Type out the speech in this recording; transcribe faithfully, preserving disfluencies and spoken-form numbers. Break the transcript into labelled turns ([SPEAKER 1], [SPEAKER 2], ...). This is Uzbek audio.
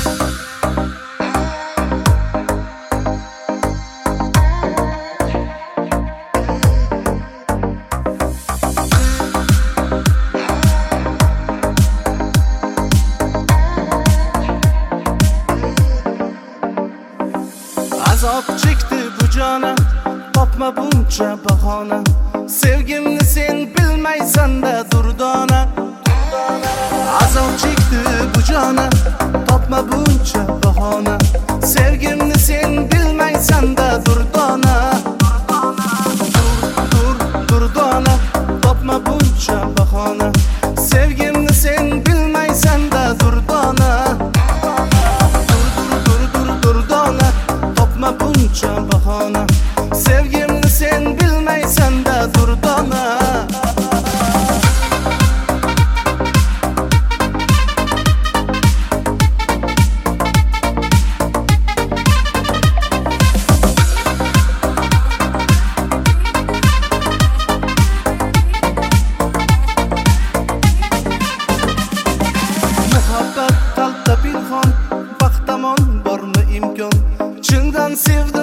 [SPEAKER 1] Azob chekdi bu jona, topma buncha bahona. Sevgimni sen bilmaysan-da durdona. Azob chekdi bu jona, topma buncha bahona. Sevgimni sen bilmaysan-da durdona. Dur, dur, durdona, topma buncha bahona. Sevgimni sen bilmaysan-da durdona. Buncha bahona, sevgimni sen bilmaysan-da durdona. Muhabbat qalbda pinhon, baxtamon bormi imkon? Chindan sevdim